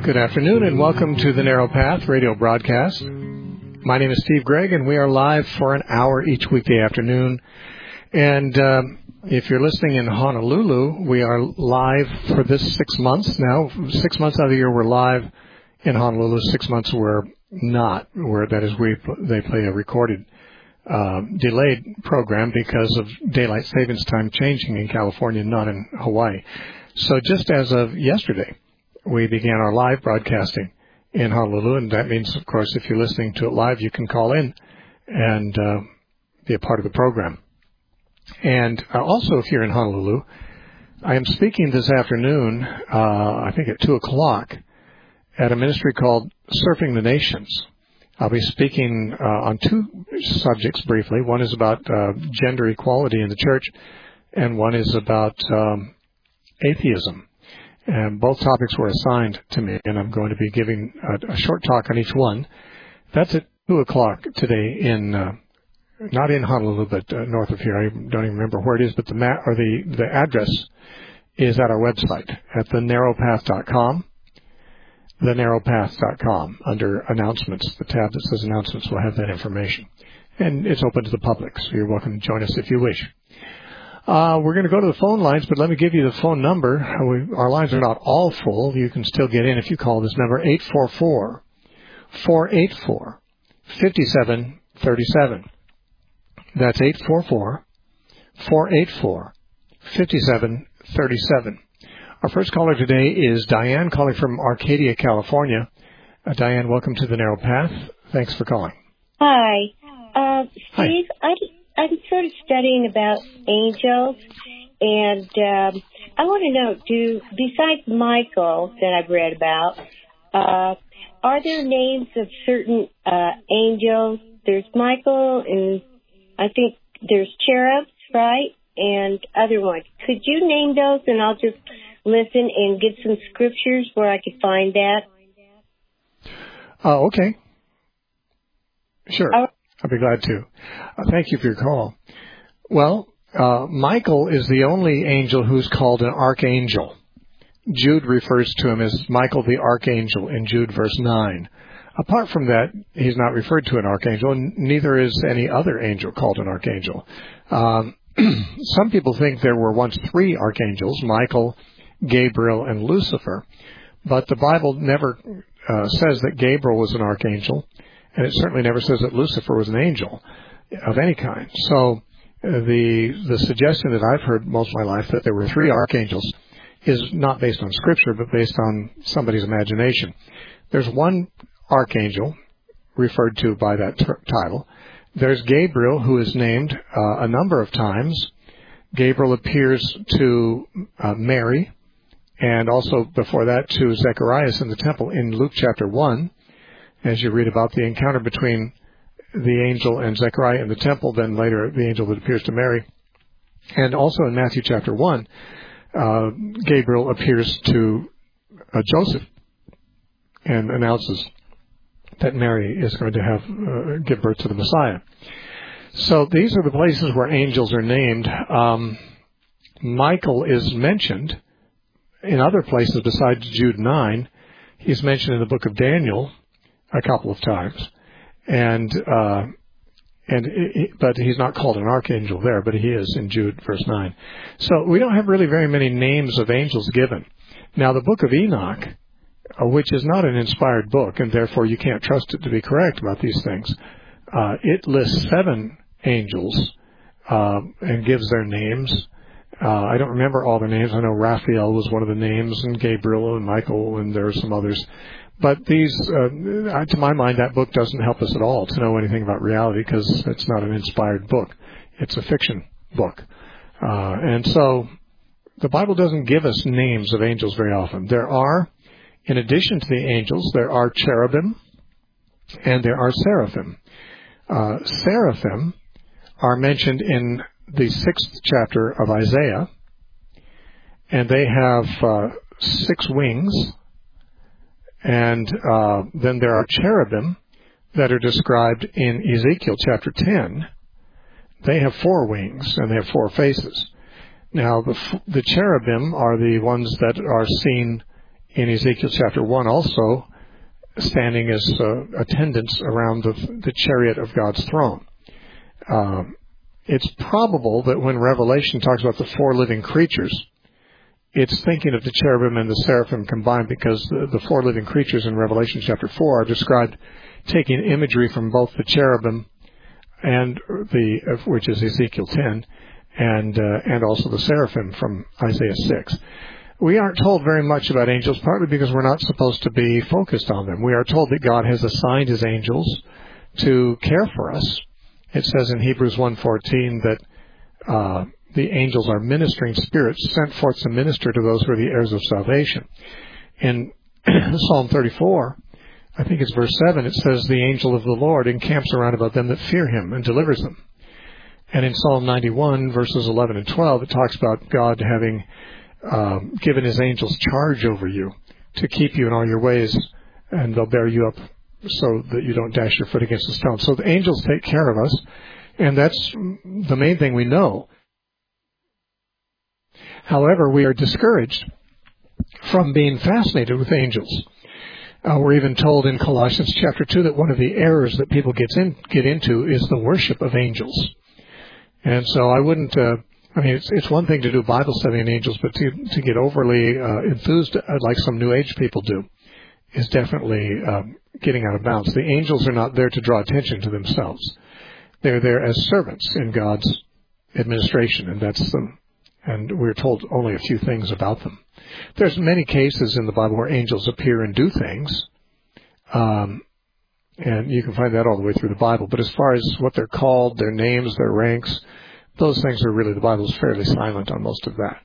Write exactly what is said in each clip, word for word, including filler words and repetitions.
Good afternoon and welcome to the Narrow Path radio broadcast. My name is Steve Gregg and we are live for an hour each weekday afternoon. And uh, if you're listening in Honolulu, we are live for this six months now. Six months out of the year we're live in Honolulu. Six months we're not. Where that is, we they play a recorded, uh, delayed program because of daylight savings time changing in California, not in Hawaii. So just as of yesterday, we began our live broadcasting in Honolulu, and that means, of course, if you're listening to it live, you can call in and uh, be a part of the program. And uh, also, if you're in Honolulu, I am speaking this afternoon, uh, I think at two o'clock, at a ministry called Surfing the Nations. I'll be speaking uh, on two subjects briefly. One is about uh, gender equality in the church, and one is about um, atheism. And both topics were assigned to me, and I'm going to be giving a, a short talk on each one. That's at two o'clock today in, uh, not in Honolulu, but uh, north of here. I don't even remember where it is, but the ma- or the, the address is at our website at the narrow path dot com. the narrow path dot com. Under announcements, the tab that says announcements will have that information. And it's open to the public, so you're welcome to join us if you wish. Uh, we're going to go to the phone lines, but let me give you the phone number. We, our lines are not all full. You can still get in if you call this number, eight four four, four eight four, five seven three seven. That's eight four four, four eight four, five seven three seven. Our first caller today is Diane, calling from Arcadia, California. Uh, Diane, welcome to the Narrow Path. Thanks for calling. Hi. Uh, Steve, Hi. I, I'm sort of studying about angels, and um, I want to know, do besides Michael that I've read about, uh, are there names of certain uh, angels? There's Michael, and I think there's cherubs, right, and other ones. Could you name those, and I'll just listen and get some scriptures where I could find that? Oh, okay. Sure. Uh, I'll be glad to. Uh, thank you for your call. Well, uh, Michael is the only angel who's called an archangel. Jude refers to him as Michael the archangel in Jude verse nine. Apart from that, he's not referred to an archangel, and neither is any other angel called an archangel. Um, some people think there were once three archangels, Michael, Gabriel, and Lucifer, but the Bible never uh, says that Gabriel was an archangel, and it certainly never says that Lucifer was an angel of any kind. So uh, the the suggestion that I've heard most of my life that there were three archangels is not based on Scripture, but based on somebody's imagination. There's one archangel referred to by that t- title. There's Gabriel, who is named uh, a number of times. Gabriel appears to uh, Mary, and also before that to Zacharias in the temple in Luke chapter one. As you read about the encounter between the angel and Zechariah in the temple, then later the angel that appears to Mary. And also in Matthew chapter one, uh, Gabriel appears to uh, Joseph and announces that Mary is going to have uh, give birth to the Messiah. So these are the places where angels are named. Um, Michael is mentioned in other places besides Jude nine. He's mentioned in the book of Daniel a couple of times, and uh, and it, but he's not called an archangel there, but he is in Jude verse nine. So we don't have really very many names of angels given. Now the book of Enoch, uh, which is not an inspired book, and therefore you can't trust it to be correct about these things, uh, it lists seven angels uh, and gives their names. Uh, I don't remember all their names. I know Raphael was one of the names, and Gabriel and Michael, and there are some others. But these, uh, to my mind, that book doesn't help us at all to know anything about reality because it's not an inspired book. It's a fiction book. Uh, and so the Bible doesn't give us names of angels very often. There are, in addition to the angels, there are cherubim and there are seraphim. Uh, seraphim are mentioned in the sixth chapter of Isaiah, and they have uh, six wings. And uh, then there are cherubim that are described in Ezekiel chapter ten. They have four wings and they have four faces. Now, the, the cherubim are the ones that are seen in Ezekiel chapter one also standing as uh, attendants around the, the chariot of God's throne. Um, it's probable that when Revelation talks about the four living creatures, it's thinking of the cherubim and the seraphim combined, because the, the four living creatures in Revelation chapter four are described taking imagery from both the cherubim and the, which is Ezekiel ten, and uh, and also the seraphim from Isaiah six. We aren't told very much about angels, partly because we're not supposed to be focused on them. We are told that God has assigned his angels to care for us. It says in Hebrews one fourteen that uh, the angels are ministering spirits sent forth to minister to those who are the heirs of salvation. In Psalm thirty-four, I think it's verse seven, it says, the angel of the Lord encamps around about them that fear him and delivers them. And in Psalm ninety-one, verses eleven and twelve, it talks about God having uh, given his angels charge over you to keep you in all your ways, and they'll bear you up so that you don't dash your foot against a stone. So the angels take care of us, and that's the main thing we know. However, we are discouraged from being fascinated with angels. Uh, we're even told in Colossians chapter two that one of the errors that people gets in, get into is the worship of angels. And so I wouldn't, uh, I mean, it's, it's one thing to do Bible study on angels, but to, to get overly uh, enthused uh, like some New Age people do is definitely um, getting out of bounds. The angels are not there to draw attention to themselves. They're there as servants in God's administration, and that's them. And we're told only a few things about them. There's many cases in the Bible where angels appear and do things, um, and you can find that all the way through the Bible. But as far as what they're called, their names, their ranks, those things are really, the Bible is fairly silent on most of that.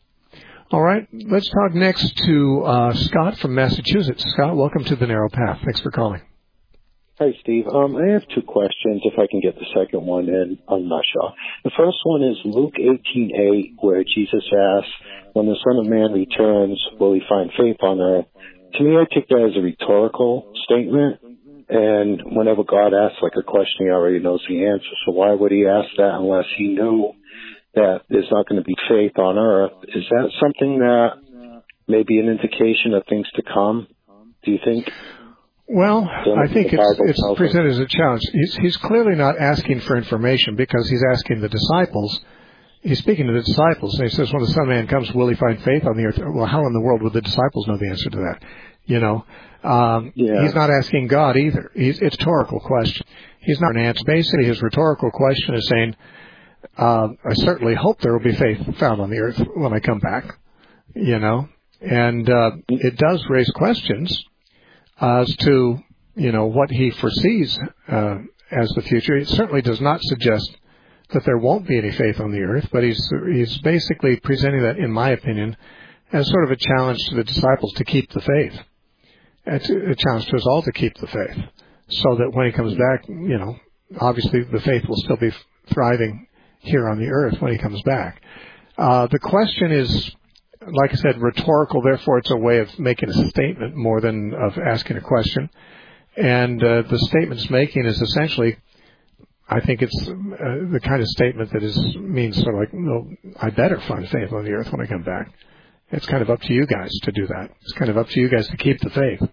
All right, let's talk next to uh, Scott from Massachusetts. Scott, welcome to The Narrow Path. Thanks for calling. Hi, Steve. Um, I have two questions, if I can get the second one in a nutshell. The first one is Luke eighteen eight, where Jesus asks, when the Son of Man returns, will he find faith on earth? To me, I take that as a rhetorical statement, and whenever God asks like a question, he already knows the answer, so why would he ask that unless he knew that there's not going to be faith on earth? Is that something that may be an indication of things to come, do you think? Well, I think it's, it's presented as a challenge. He's, he's clearly not asking for information, because he's asking the disciples. He's speaking to the disciples, and he says, when the Son of Man comes, will he find faith on the earth? Well, how in the world would the disciples know the answer to that? You know, um, yeah. He's not asking God either. He's, it's a rhetorical question. He's not an answer. Basically, his rhetorical question is saying, uh, I certainly hope there will be faith found on the earth when I come back, you know, and uh, it does raise questions as to, you know, what he foresees uh, as the future. It certainly does not suggest that there won't be any faith on the earth, but he's he's basically presenting that, in my opinion, as sort of a challenge to the disciples to keep the faith. It's a challenge to us all to keep the faith, so that when he comes back, you know, obviously the faith will still be thriving here on the earth when he comes back. Uh, the question is, like I said, rhetorical, therefore it's a way of making a statement more than of asking a question. And uh, the statement it's making is essentially, I think it's uh, the kind of statement that is means sort of like, well, I better find faith on the earth when I come back. It's kind of up to you guys to do that. It's kind of up to you guys to keep the faith.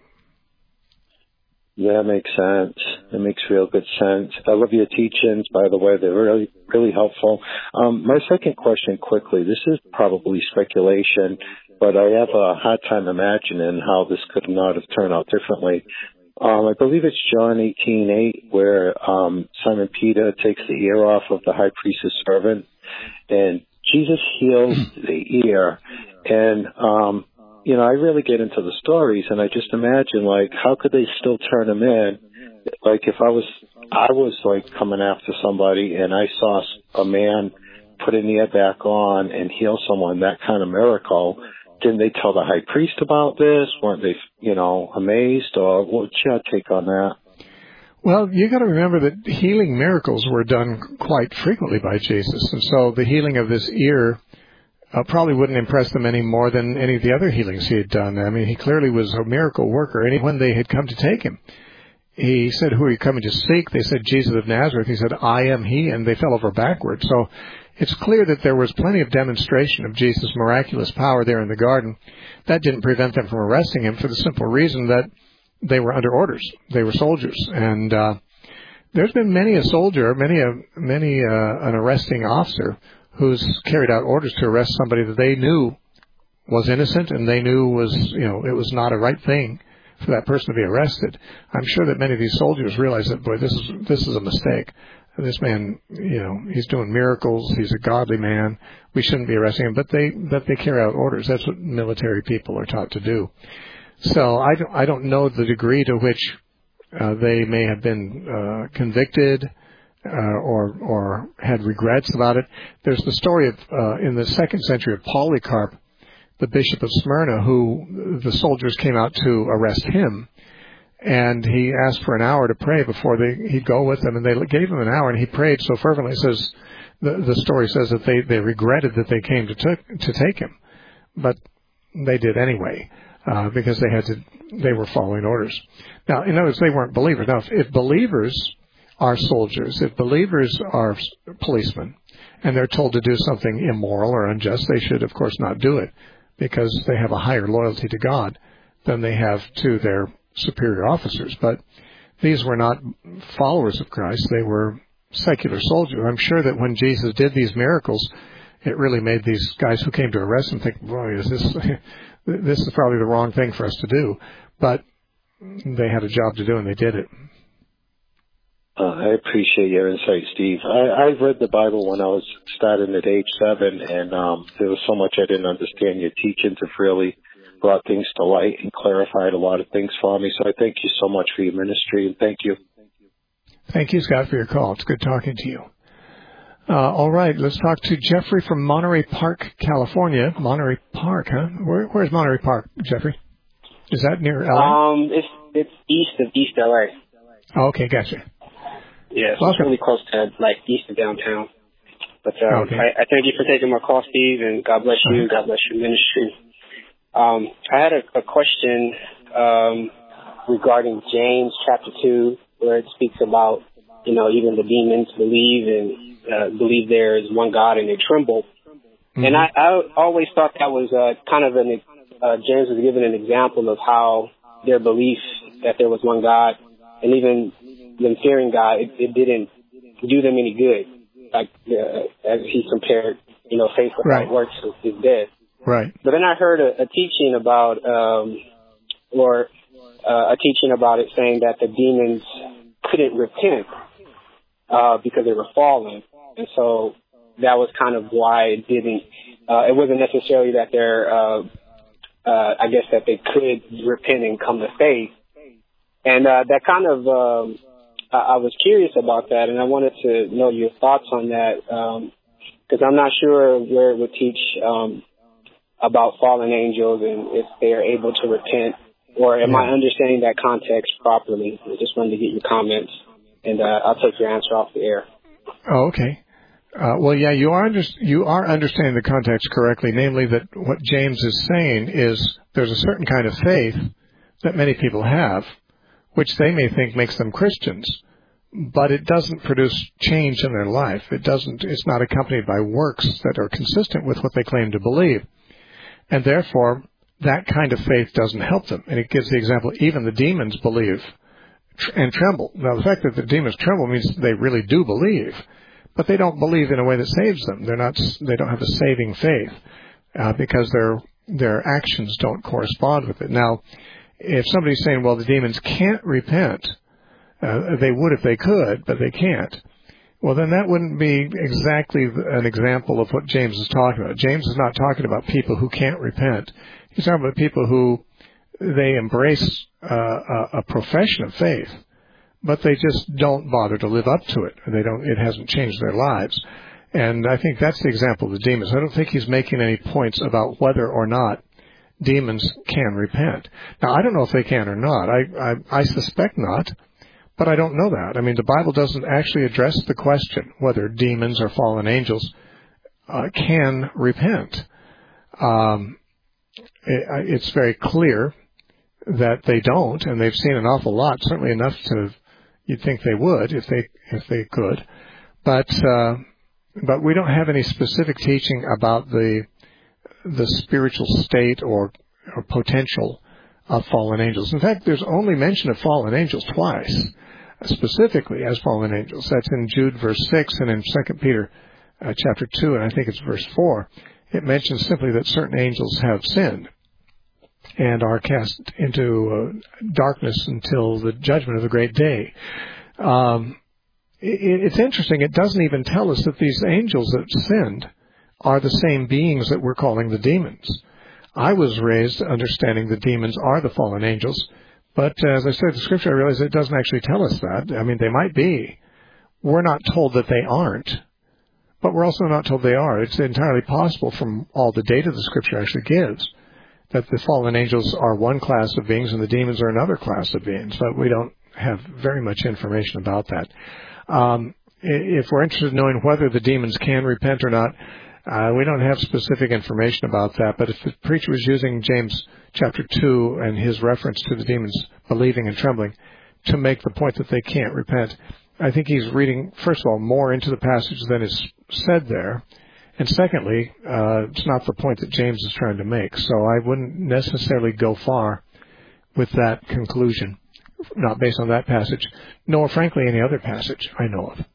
Yeah, that makes sense. It makes real good sense. I love your teachings, by the way. They're really, really helpful. Um, my second question, quickly, this is probably speculation, but I have a hard time imagining how this could not have turned out differently. Um, I believe it's John eighteen eight, where um, Simon Peter takes the ear off of the high priest's servant, and Jesus heals the ear. And um you know, I really get into the stories, and I just imagine, like, how could they still turn him in? Like, if I was, I was, like, coming after somebody, and I saw a man put an ear back on and heal someone, that kind of miracle, didn't they tell the high priest about this? Weren't they, you know, amazed? Or what's your take on that? Well, you got to remember that healing miracles were done quite frequently by Jesus, and so the healing of this ear Uh, probably wouldn't impress them any more than any of the other healings he had done. I mean, he clearly was a miracle worker. And when they had come to take him, he said, who are you coming to seek? They said, Jesus of Nazareth. He said, I am he, and they fell over backwards. So it's clear that there was plenty of demonstration of Jesus' miraculous power there in the garden. That didn't prevent them from arresting him for the simple reason that they were under orders. They were soldiers. And uh, there's been many a soldier, many a many uh, an arresting officer who's carried out orders to arrest somebody that they knew was innocent and they knew was, you know, it was not a right thing for that person to be arrested. I'm sure that many of these soldiers realize that, boy, this is this is a mistake. This man, you know, he's doing miracles. He's a godly man. We shouldn't be arresting him. But they but they carry out orders. That's what military people are taught to do. So I don't I don't know the degree to which uh, they may have been uh, convicted uh, or or had regrets about it. There's the story of uh, in the second century of Polycarp, the bishop of Smyrna, who the soldiers came out to arrest him, and he asked for an hour to pray before they, he'd go with them, and they gave him an hour, and he prayed so fervently. It says the, the story says that they, they regretted that they came to took, to take him, but they did anyway uh, because they had to. They were following orders. Now, in other words, they weren't believers. Now, if, if believers are soldiers, if believers are policemen, and they're told to do something immoral or unjust, they should, of course, not do it, because they have a higher loyalty to God than they have to their superior officers. But these were not followers of Christ. They were secular soldiers. I'm sure that when Jesus did these miracles, it really made these guys who came to arrest him think, boy, is this, this is probably the wrong thing for us to do. But they had a job to do, and they did it. Uh, I appreciate your insight, Steve. I, I read the Bible when I was starting at age seven, and um, there was so much I didn't understand. Your teachings have really brought things to light and clarified a lot of things for me. So I thank you so much for your ministry, and thank you. Thank you, Scott, for your call. It's good talking to you. Uh, all right, let's talk to Jeffrey from Monterey Park, California. Monterey Park, huh? Where, where's Monterey Park, Jeffrey? Is that near L A? Um, it's it's east of East L A. Oh, okay, gotcha. Yeah, so it's really close to, like, east of downtown. But um, okay. I, I thank you for taking my call, Steve, and God bless you. Uh-huh. God bless your ministry. Um, I had a, a question um, regarding James chapter two, where it speaks about, you know, even the demons believe and uh, believe there is one God and they tremble. Mm-hmm. And I, I always thought that was uh, kind of an, uh, James was giving an example of how their belief that there was one God and even them fearing God, it, it didn't do them any good. Like, uh, as he compared, you know, faith without right. works is, is dead. Right. But then I heard a, a teaching about, um, or uh, a teaching about it saying that the demons couldn't repent uh, because they were fallen. And so that was kind of why it didn't, uh, it wasn't necessarily that they're, uh, uh, I guess that they could repent and come to faith. And uh, that kind of, um, I was curious about that, and I wanted to know your thoughts on that, because um, I'm not sure where it would teach um, about fallen angels and if they are able to repent, or am yeah. I understanding that context properly? I just wanted to get your comments, and uh, I'll take your answer off the air. Oh, okay. Uh, well, yeah, you are under, you are understanding the context correctly, namely that what James is saying is there's a certain kind of faith that many people have, which they may think makes them Christians, but it doesn't produce change in their life. It doesn't, it's not accompanied by works that are consistent with what they claim to believe. And therefore, that kind of faith doesn't help them. And it gives the example, even the demons believe and tremble. Now, the fact that the demons tremble means they really do believe, but they don't believe in a way that saves them. They're not, they don't have a saving faith, uh, because their, their actions don't correspond with it. Now, if somebody's saying, well, the demons can't repent, uh, they would if they could, but they can't, well, then that wouldn't be exactly an example of what James is talking about. James is not talking about people who can't repent. He's talking about people who they embrace uh, a, a profession of faith, but they just don't bother to live up to it. They don't. It hasn't changed their lives. And I think that's the example of the demons. I don't think he's making any points about whether or not demons can repent. Now, I don't know if they can or not. I, I, I suspect not, but I don't know that. I mean, the Bible doesn't actually address the question whether demons or fallen angels uh, can repent. Um, it, it's very clear that they don't, and they've seen an awful lot, certainly enough to, you'd think they would if they if they could. But uh, but we don't have any specific teaching about the the spiritual state or, or potential of fallen angels. In fact, there's only mention of fallen angels twice, specifically as fallen angels. That's in Jude verse six and in Second Peter uh, chapter two, and I think it's verse four. It mentions simply that certain angels have sinned and are cast into uh, darkness until the judgment of the great day. Um, it, it's interesting. It doesn't even tell us that these angels that sinned are the same beings that we're calling the demons. I was raised understanding the demons are the fallen angels, but uh, as I said, the scripture, I realize it doesn't actually tell us that. I mean, they might be. We're not told that they aren't, but we're also not told they are. It's entirely possible from all the data the scripture actually gives that the fallen angels are one class of beings and the demons are another class of beings, but we don't have very much information about that. Um, if we're interested in knowing whether the demons can repent or not, Uh, we don't have specific information about that, but if the preacher was using James chapter two and his reference to the demons believing and trembling to make the point that they can't repent, I think he's reading, first of all, more into the passage than is said there, and secondly, uh, it's not the point that James is trying to make, so I wouldn't necessarily go far with that conclusion, not based on that passage, nor, frankly, any other passage I know of.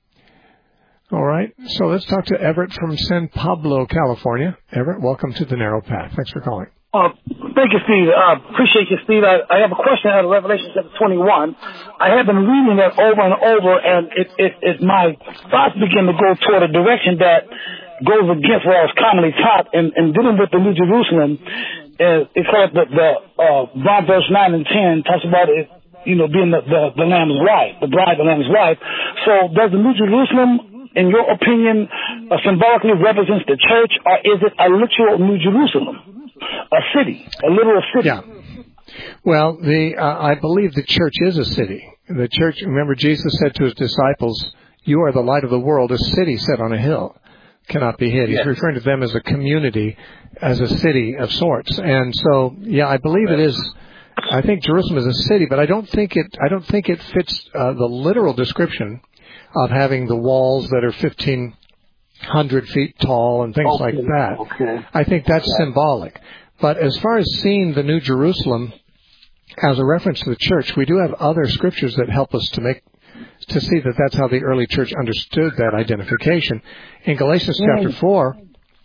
All right, so let's talk to Everett from San Pablo, California. Everett, welcome to the Narrow Path. Thanks for calling. Uh, thank you, Steve. Uh, appreciate you, Steve. I, I have a question out of Revelation chapter twenty-one. I have been reading that over and over, and it, it, it, my thoughts begin to go toward a direction that goes against what I was commonly taught. And, and dealing with the New Jerusalem, uh, it's called the, the uh, John verse nine and ten talks about it, you know, being the, the, the Lamb's wife, the bride of the Lamb's wife. So does the New Jerusalem, in your opinion, uh, symbolically represents the church, or is it a literal New Jerusalem, a city, a literal city? Yeah. Well, the uh, I believe the church is a city. The church, remember, Jesus said to his disciples, "You are the light of the world. A city set on a hill cannot be hid." He's yes. referring to them as a community, as a city of sorts. And so, yeah, I believe it is. I think Jerusalem is a city, but I don't think it. I don't think it fits uh, the literal description of having the walls that are fifteen hundred feet tall and things okay. like that. Okay. I think that's yeah. symbolic. But as far as seeing the New Jerusalem as a reference to the church, we do have other scriptures that help us to make to see that that's how the early church understood that identification. In Galatians yeah. chapter four,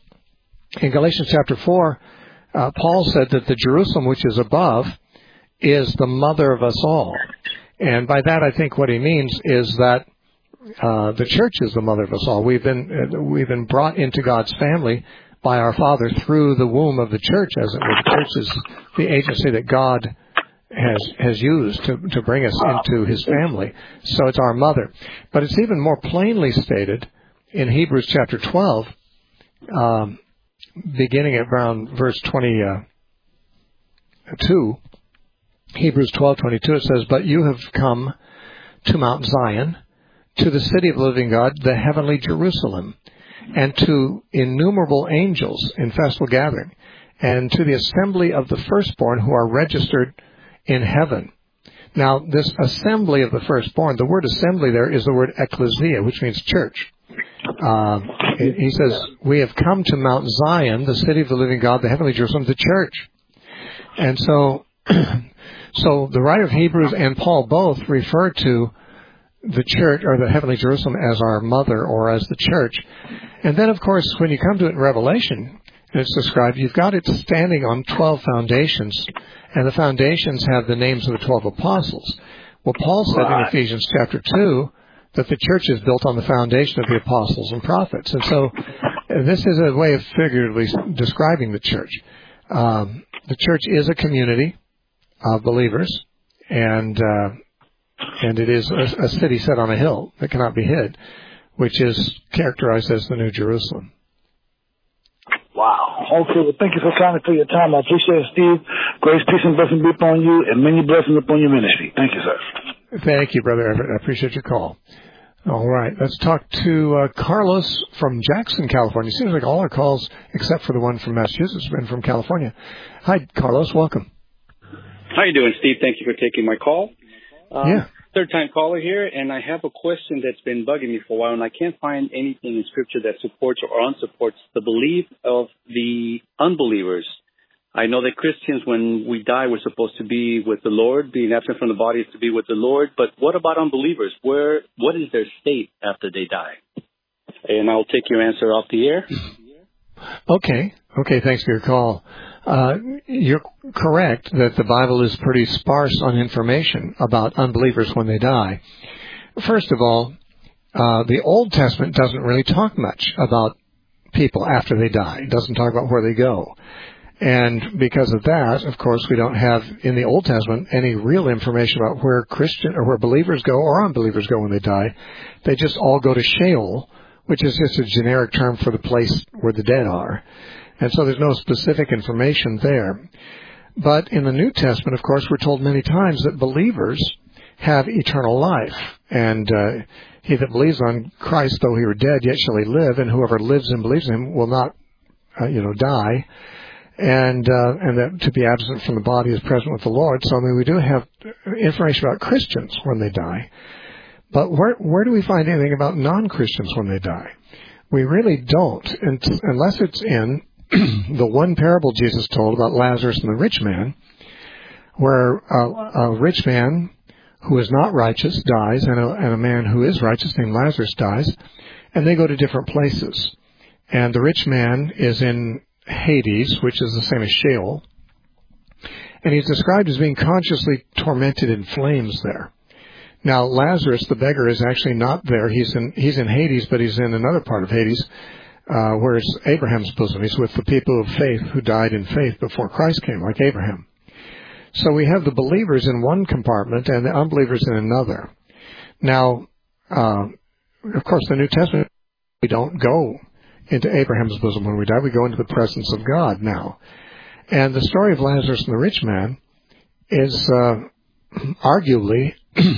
in Galatians chapter four, uh, Paul said that the Jerusalem which is above is the mother of us all. And by that, I think what he means is that Uh, the church is the mother of us all. We've been uh, we've been brought into God's family by our Father through the womb of the church, as it were. The church is the agency that God has has used to to bring us into His family. So it's our mother. But it's even more plainly stated in Hebrews chapter twelve, um, beginning at around verse twenty-two. Hebrews twelve twenty-two. It says, "But you have come to Mount Zion, to the city of the living God, the heavenly Jerusalem, and to innumerable angels in festival gathering, and to the assembly of the firstborn who are registered in heaven." Now, this assembly of the firstborn, the word assembly there is the word ecclesia, which means church. Uh, he says, "We have come to Mount Zion, the city of the living God, the heavenly Jerusalem, the church." And so, so the writer of Hebrews and Paul both refer to the church, or the heavenly Jerusalem, as our mother or as the church. And then, of course, when you come to it in Revelation, and it's described, you've got it standing on twelve foundations, and the foundations have the names of the twelve apostles. Well, Paul said right. in Ephesians chapter two that the church is built on the foundation of the apostles and prophets. And so this is a way of figuratively describing the church. Um, the church is a community of believers, and uh, And it is a, a city set on a hill that cannot be hid, which is characterized as the New Jerusalem. Wow. Okay, well, thank you so kindly for your time. I appreciate it, Steve. Grace, peace, and blessing be upon you, and many blessings upon your ministry. Thank you, sir. Thank you, Brother Everett. I appreciate your call. All right, let's talk to uh, Carlos from Jackson, California. Seems like all our calls, except for the one from Massachusetts, have been from California. Hi, Carlos. Welcome. How you doing, Steve? Thank you for taking my call. Um, yeah. third time caller here, and I have a question that's been bugging me for a while, and I can't find anything in Scripture that supports or unsupports the belief of the unbelievers. I know that Christians, when we die, we're supposed to be with the Lord. Being absent from the body is to be with the Lord. But what about unbelievers? Where, what is their state after they die? And I'll take your answer off the air. Okay. Okay, thanks for your call. Uh, you're correct that the Bible is pretty sparse on information about unbelievers when they die. First of all, uh, the Old Testament doesn't really talk much about people after they die. It doesn't talk about where they go. And because of that, of course, we don't have in the Old Testament any real information about where Christian or where believers go or unbelievers go when they die. They just all go to Sheol, which is just a generic term for the place where the dead are. And so there's no specific information there. But in the New Testament, of course, we're told many times that believers have eternal life. And uh, he that believes on Christ, though he were dead, yet shall he live. And whoever lives and believes in him will not, uh, you know, die. And uh, and that to be absent from the body is present with the Lord. So I mean, we do have information about Christians when they die. But where where do we find anything about non-Christians when they die? We really don't, unless it's in the one parable Jesus told about Lazarus and the rich man, where a, a rich man who is not righteous dies, and a, and a man who is righteous named Lazarus dies, and they go to different places. And the rich man is in Hades, which is the same as Sheol, and he's described as being consciously tormented in flames there. Now, Lazarus, the beggar, is actually not there. He's in he's in Hades, but he's in another part of Hades, uh, where it's Abraham's bosom. He's with the people of faith who died in faith before Christ came, like Abraham. So we have the believers in one compartment and the unbelievers in another. Now, uh, of course, the New Testament, we don't go into Abraham's bosom when we die. We go into the presence of God now. And the story of Lazarus and the rich man is uh, arguably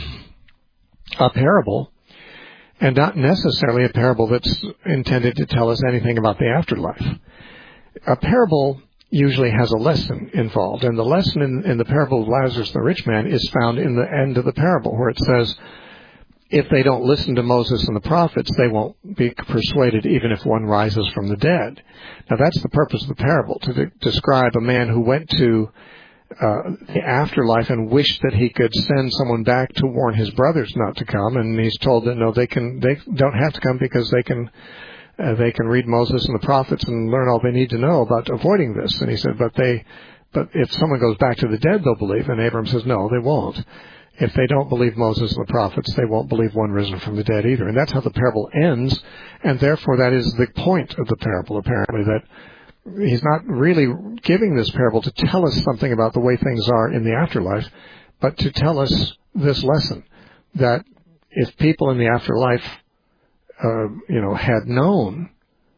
a parable, and not necessarily a parable that's intended to tell us anything about the afterlife. A parable usually has a lesson involved, and the lesson in, in the parable of Lazarus and the rich man is found in the end of the parable, where it says, if they don't listen to Moses and the prophets, they won't be persuaded even if one rises from the dead. Now that's the purpose of the parable, to de- describe a man who went to uh, the afterlife and wished that he could send someone back to warn his brothers not to come, and he's told that no, they can, they don't have to come because they can, uh, they can read Moses and the prophets and learn all they need to know about avoiding this. And he said, but they, but if someone goes back to the dead, they'll believe. And Abraham says, no, they won't. If they don't believe Moses and the prophets, they won't believe one risen from the dead either. And that's how the parable ends, and therefore that is the point of the parable, apparently, that he's not really giving this parable to tell us something about the way things are in the afterlife, but to tell us this lesson, that if people in the afterlife, uh, you know, had known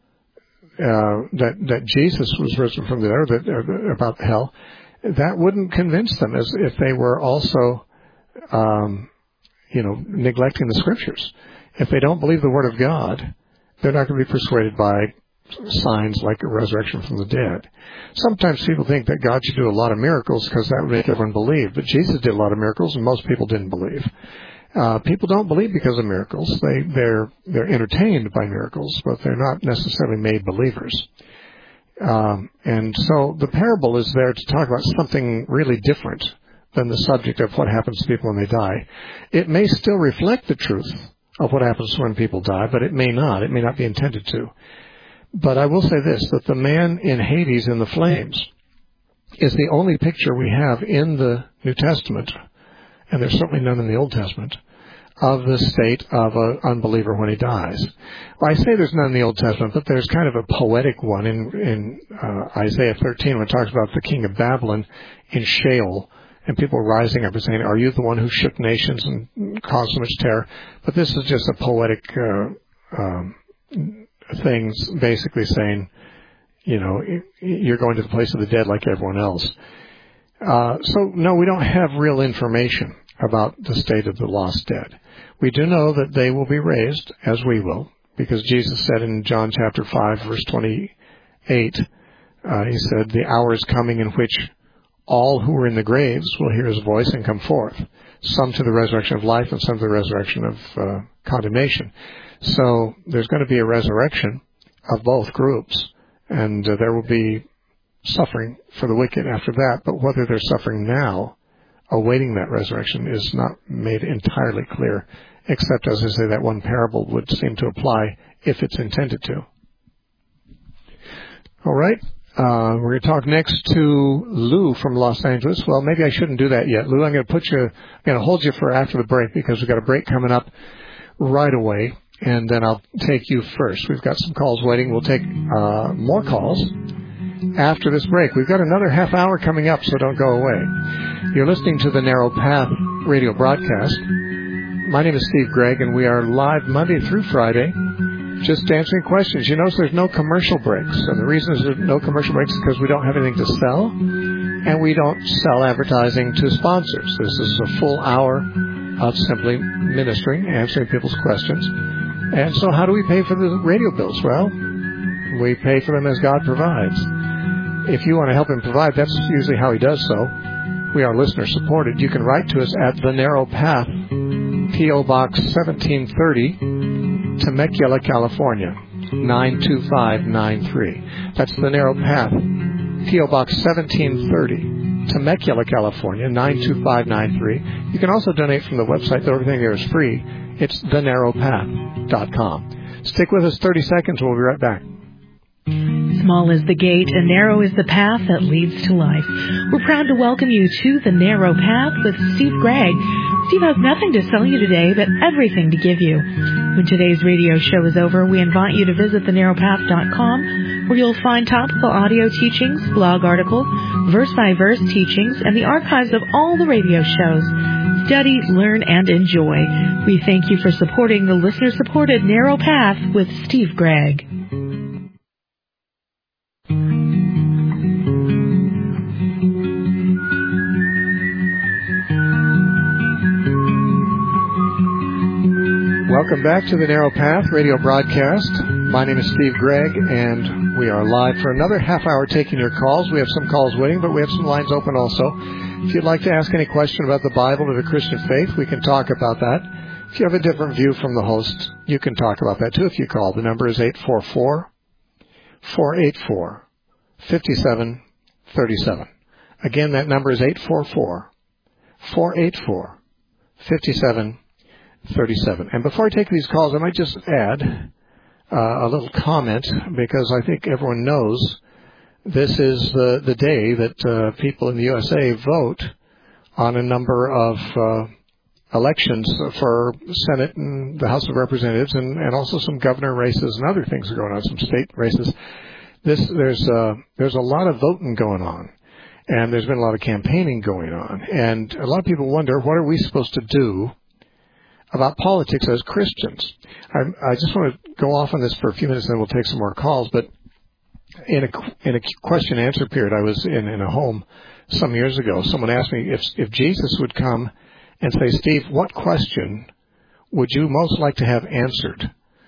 uh, that that Jesus was risen from the dead, or that, or about hell, that wouldn't convince them, as if they were also Um, you know, neglecting the Scriptures. If they don't believe the Word of God, they're not going to be persuaded by signs like a resurrection from the dead. Sometimes people think that God should do a lot of miracles because that would make everyone believe. But Jesus did a lot of miracles, and most people didn't believe. Uh, people don't believe because of miracles. They, they're they're entertained by miracles, but they're not necessarily made believers. Um, and so the parable is there to talk about something really different than the subject of what happens to people when they die. It may still reflect the truth of what happens when people die, but it may not. It may not be intended to. But I will say this, that the man in Hades in the flames is the only picture we have in the New Testament, and there's certainly none in the Old Testament, of the state of an unbeliever when he dies. Well, I say there's none in the Old Testament, but there's kind of a poetic one in, in uh, Isaiah thirteen when it talks about the king of Babylon in Sheol, and people rising up and saying, are you the one who shook nations and caused so much terror? But this is just a poetic uh, um, thing, basically saying, you know, you're going to the place of the dead like everyone else. Uh, so, no, we don't have real information about the state of the lost dead. We do know that they will be raised, as we will, because Jesus said in John chapter five, verse twenty-eight, uh, he said, the hour is coming in which all who are in the graves will hear his voice and come forth, some to the resurrection of life and some to the resurrection of uh, condemnation. So there's going to be a resurrection of both groups, and uh, there will be suffering for the wicked after that, but whether they're suffering now, awaiting that resurrection, is not made entirely clear, except, as I say, that one parable would seem to apply if it's intended to. All right. Uh, we're going to talk next to Lou from Los Angeles. Well, maybe I shouldn't do that yet. Lou, I'm going to put you, I'm going to hold you for after the break because we've got a break coming up right away, and then I'll take you first. We've got some calls waiting. We'll take uh, more calls after this break. We've got another half hour coming up, so don't go away. You're listening to the Narrow Path radio broadcast. My name is Steve Gregg, and we are live Monday through Friday, just answering questions. You notice there's no commercial breaks, and the reason there's no commercial breaks is because we don't have anything to sell, and we don't sell advertising to sponsors. This is a full hour of simply ministering, answering people's questions. And so how do we pay for the radio bills? Well, we pay for them as God provides. If you want to help him provide, that's usually how he does so. We are listener supported. You can write to us at The Narrow Path, P O Box seventeen thirty, Temecula, California, nine two five nine three. That's The Narrow Path, P O Box seventeen thirty, Temecula, California, nine two five nine three. You can also donate from the website, though everything there is free. It's the narrow path dot com. Stick with us thirty seconds. We'll be right back. Small is the gate and narrow is the path that leads to life. We're proud to welcome you to The Narrow Path with Steve Gregg. Steve has nothing to sell you today, but everything to give you. When today's radio show is over, we invite you to visit the narrow path dot com, where you'll find topical audio teachings, blog articles, verse-by-verse teachings, and the archives of all the radio shows. Study, learn, and enjoy. We thank you for supporting the listener-supported Narrow Path with Steve Gregg. Welcome back to the Narrow Path radio broadcast. My name is Steve Gregg, and we are live for another half hour taking your calls. We have some calls waiting, but we have some lines open also. If you'd like to ask any question about the Bible or the Christian faith, we can talk about that. If you have a different view from the host, you can talk about that too if you call. The number is eight four four, four eight four, five seven three seven. Again, that number is eight four four, four eight four, five seven three seven. And before I take these calls, I might just add uh, a little comment, because I think everyone knows this is the, the day that uh, people in the U S A vote on a number of uh, elections for Senate and the House of Representatives, and, and also some governor races and other things are going on, some state races. This there's uh, there's a lot of voting going on, and there's been a lot of campaigning going on, and a lot of people wonder, what are we supposed to do about politics as Christians? I, I just want to go off on this for a few minutes, and then we'll take some more calls. But in a in a question answer period, I was in in a home some years ago. Someone asked me if if Jesus would come and say, Steve, what question would you most like to have answered?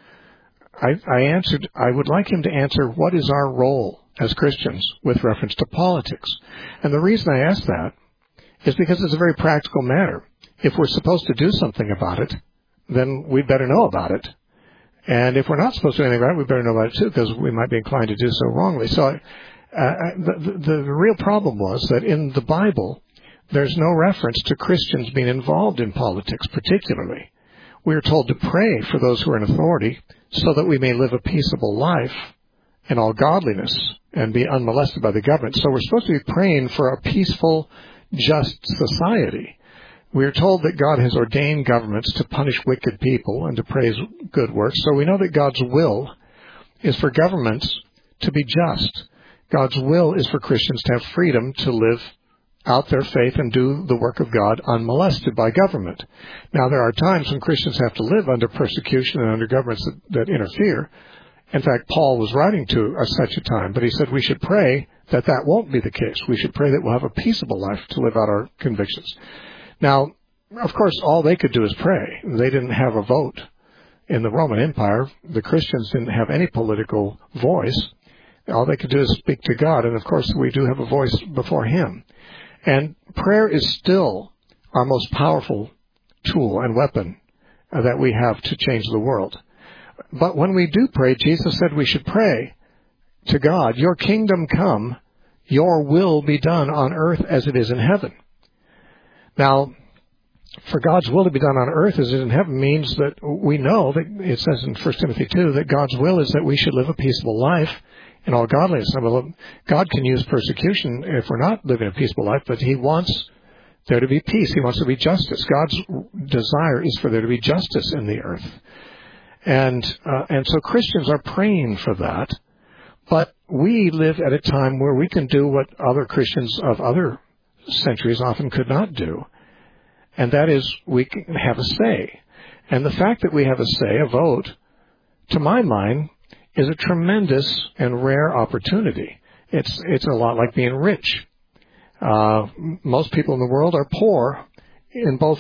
I, I answered, I would like him to answer, what is our role as Christians with reference to politics? And the reason I asked that is because it's a very practical matter. If we're supposed to do something about it, then we better know about it. And if we're not supposed to do anything about it, we better know about it too, because we might be inclined to do so wrongly. So uh, the, the, the real problem was that in the Bible, there's no reference to Christians being involved in politics particularly. We are told to pray for those who are in authority so that we may live a peaceable life in all godliness and be unmolested by the government. So we're supposed to be praying for a peaceful, just society. We are told that God has ordained governments to punish wicked people and to praise good works. So we know that God's will is for governments to be just. God's will is for Christians to have freedom to live out their faith and do the work of God unmolested by government. Now, there are times when Christians have to live under persecution and under governments that, that interfere. In fact, Paul was writing to a, such a time, but he said we should pray that that won't be the case. We should pray that we'll have a peaceable life to live out our convictions. Now, of course, all they could do is pray. They didn't have a vote. In the Roman Empire, the Christians didn't have any political voice. All they could do is speak to God, and of course we do have a voice before Him. And prayer is still our most powerful tool and weapon uh, that we have to change the world. But when we do pray, Jesus said we should pray to God, your kingdom come, your will be done on earth as it is in heaven. Now, for God's will to be done on earth as it is in heaven means that we know that it says in First Timothy two that God's will is that we should live a peaceable life in all godliness. Now, God can use persecution if we're not living a peaceable life, but he wants there to be peace. He wants there to be justice. God's desire is for there to be justice in the earth. And uh, and so Christians are praying for that. But we live at a time where we can do what other Christians of other centuries often could not do. And that is, we can have a say. And the fact that we have a say, a vote, to my mind, is a tremendous and rare opportunity. It's it's a lot like being rich. Uh, most people in the world are poor in both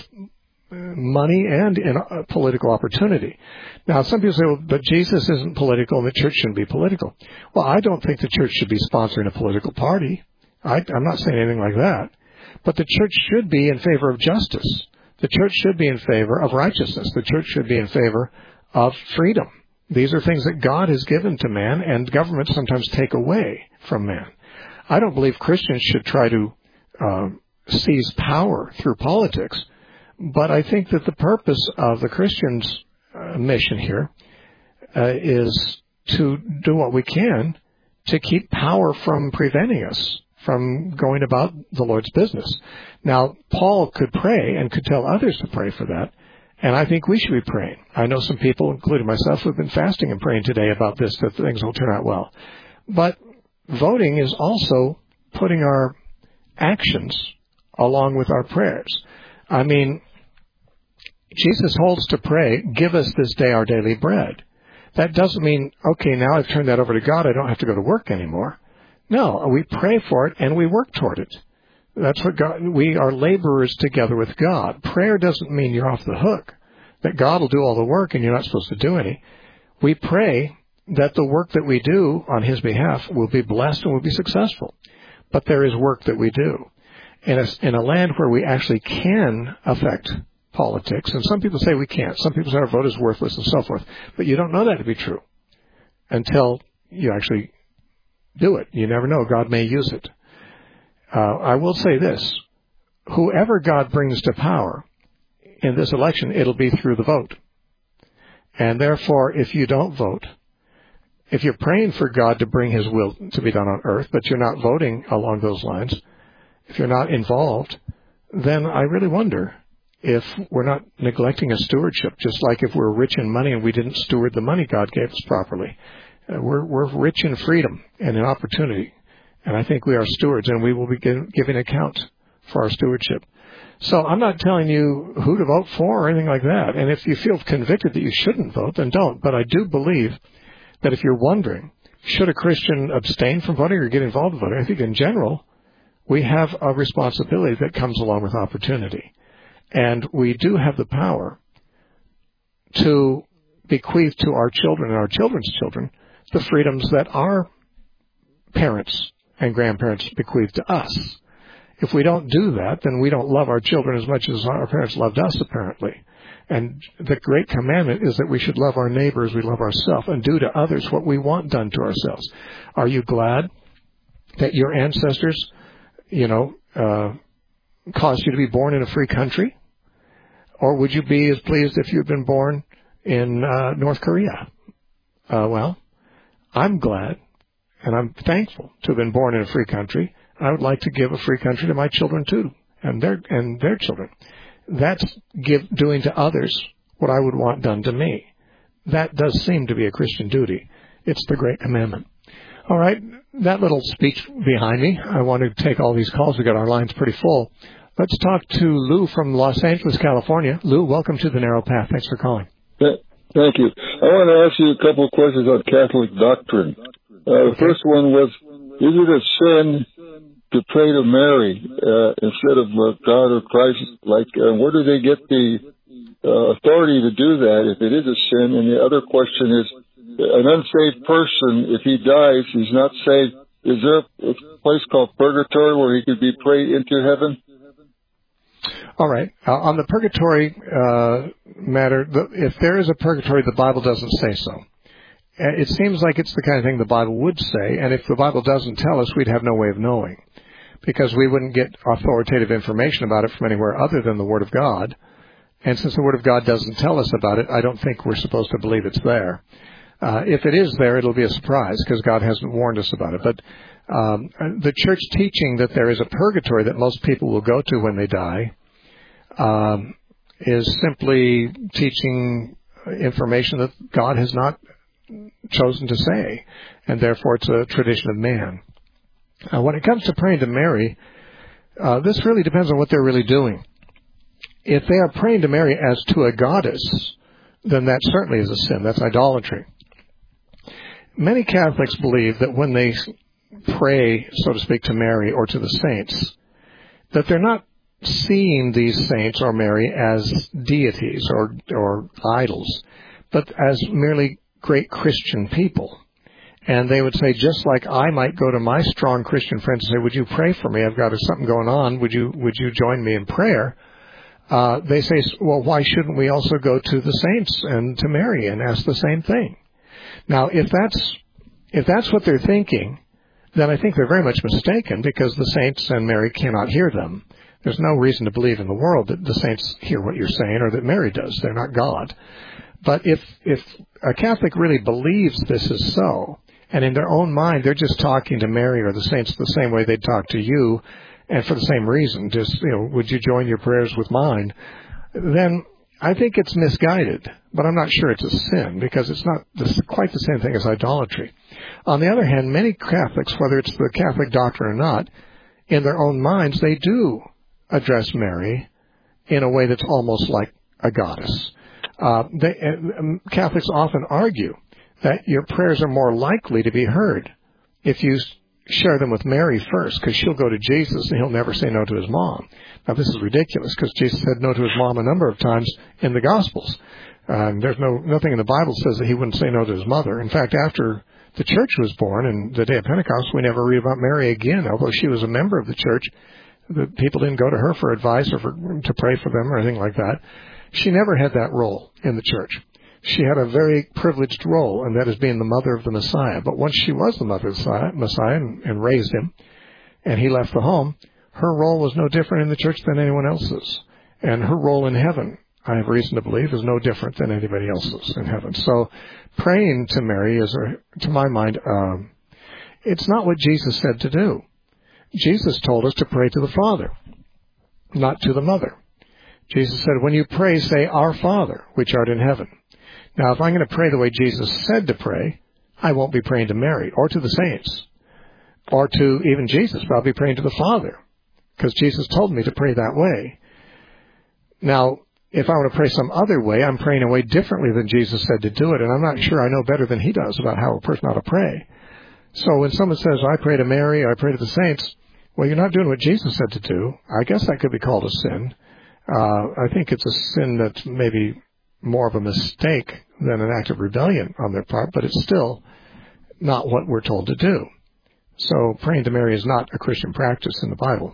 money and in uh, political opportunity. Now, some people say, well, but Jesus isn't political and the church shouldn't be political. Well, I don't think the church should be sponsoring a political party. I, I'm not saying anything like that. But the church should be in favor of justice. The church should be in favor of righteousness. The church should be in favor of freedom. These are things that God has given to man, and governments sometimes take away from man. I don't believe Christians should try to uh, seize power through politics, but I think that the purpose of the Christian's uh, mission here uh, is to do what we can to keep power from preventing us from going about the Lord's business. Now, Paul could pray and could tell others to pray for that, and I think we should be praying. I know some people, including myself, who have been fasting and praying today about this, that things will turn out well. But voting is also putting our actions along with our prayers. I mean, Jesus holds to pray, give us this day our daily bread. That doesn't mean, okay, now I've turned that over to God, I don't have to go to work anymore. No, we pray for it and we work toward it. That's what God, we are laborers together with God. Prayer doesn't mean you're off the hook, that God will do all the work and you're not supposed to do any. We pray that the work that we do on his behalf will be blessed and will be successful. But there is work that we do. In a, in a land where we actually can affect politics, and some people say we can't. Some people say our vote is worthless and so forth. But you don't know that to be true until you actually do it. You never know. God may use it. Uh, I will say this. Whoever God brings to power in this election, it'll be through the vote. And therefore, if you don't vote, if you're praying for God to bring his will to be done on earth, but you're not voting along those lines, if you're not involved, then I really wonder if we're not neglecting a stewardship, just like if we're rich in money and we didn't steward the money God gave us properly. Uh, we're, we're rich in freedom and in opportunity, and I think we are stewards, and we will be give, giving account for our stewardship. So I'm not telling you who to vote for or anything like that, and if you feel convicted that you shouldn't vote, then don't. But I do believe that if you're wondering, should a Christian abstain from voting or get involved in voting, I think in general, we have a responsibility that comes along with opportunity. And we do have the power to bequeath to our children and our children's children the freedoms that our parents and grandparents bequeathed to us. If we don't do that, then we don't love our children as much as our parents loved us, apparently. And the great commandment is that we should love our neighbor as we love ourselves and do to others what we want done to ourselves. Are you glad that your ancestors, you know, uh, caused you to be born in a free country? Or would you be as pleased if you had been born in uh, North Korea? Uh, well, I'm glad and I'm thankful to have been born in a free country. I would like to give a free country to my children too, and their and their children. That's give, doing to others what I would want done to me. That does seem to be a Christian duty. It's the great commandment. All right, that little speech behind me. I want to take all these calls. We got our lines pretty full. Let's talk to Lou from Los Angeles, California. Lou, welcome to the Narrow Path. Thanks for calling. Thank you. I want to ask you a couple of questions on Catholic doctrine. Uh, the first one was, is it a sin to pray to Mary uh, instead of uh, God or Christ? Like, uh, where do they get the uh, authority to do that if it is a sin? And the other question is, an unsaved person, if he dies, he's not saved is there a place called purgatory where he could be prayed into heaven? All right. Uh, on the purgatory uh, matter, the, if there is a purgatory, the Bible doesn't say so. It seems like it's the kind of thing the Bible would say, and if the Bible doesn't tell us, we'd have no way of knowing, because we wouldn't get authoritative information about it from anywhere other than the Word of God. And since the Word of God doesn't tell us about it, I don't think we're supposed to believe it's there. Uh, if it is there, it'll be a surprise, because God hasn't warned us about it. But um, the church teaching that there is a purgatory that most people will go to when they die um, is simply teaching information that God has not chosen to say, and therefore it's a tradition of man. Uh, when it comes to praying to Mary, uh, this really depends on what they're really doing. If they are praying to Mary as to a goddess, then that certainly is a sin. That's idolatry. Many Catholics believe that when they pray, so to speak, to Mary or to the saints, that they're not seeing these saints or Mary as deities or, or idols, but as merely great Christian people. And they would say, just like I might go to my strong Christian friends and say, would you pray for me? I've got something going on. Would you, would you join me in prayer? Uh, they say, well, why shouldn't we also go to the saints and to Mary and ask the same thing? Now, if that's, if that's what they're thinking, then I think they're very much mistaken, because the saints and Mary cannot hear them. There's no reason to believe in the world that the saints hear what you're saying or that Mary does. They're not God. But if, if a Catholic really believes this is so, and in their own mind they're just talking to Mary or the saints the same way they'd talk to you, and for the same reason, just, you know, would you join your prayers with mine, then I think it's misguided. But I'm not sure it's a sin, because it's not this, quite the same thing as idolatry. On the other hand, many Catholics, whether it's the Catholic doctrine or not, in their own minds they do address Mary in a way that's almost like a goddess. Uh, they, uh, Catholics often argue that your prayers are more likely to be heard if you share them with Mary first, because she'll go to Jesus and he'll never say no to his mom. Now, this is ridiculous, because Jesus said no to his mom a number of times in the Gospels. Um, there's no nothing in the Bible says that he wouldn't say no to his mother. In fact, after the church was born and the day of Pentecost, we never read about Mary again, although she was a member of the church. The people didn't go to her for advice or for, to pray for them or anything like that. She never had that role in the church. She had a very privileged role, and that is being the mother of the Messiah. But once she was the mother of the Messiah and, and raised him, and he left the home, her role was no different in the church than anyone else's. And her role in heaven, I have reason to believe, is no different than anybody else's in heaven. So praying to Mary is, a, to my mind, um, it's not what Jesus said to do. Jesus told us to pray to the Father, not to the mother. Jesus said, when you pray, say, Our Father, which art in heaven. Now, if I'm going to pray the way Jesus said to pray, I won't be praying to Mary or to the saints or to even Jesus, but I'll be praying to the Father, because Jesus told me to pray that way. Now, if I want to pray some other way, I'm praying a way differently than Jesus said to do it, and I'm not sure I know better than he does about how a person ought to pray. So when someone says, I pray to Mary, or I pray to the saints, well, you're not doing what Jesus said to do. I guess that could be called a sin. Uh, I think it's a sin that's maybe more of a mistake than an act of rebellion on their part, but it's still not what we're told to do. So praying to Mary is not a Christian practice in the Bible.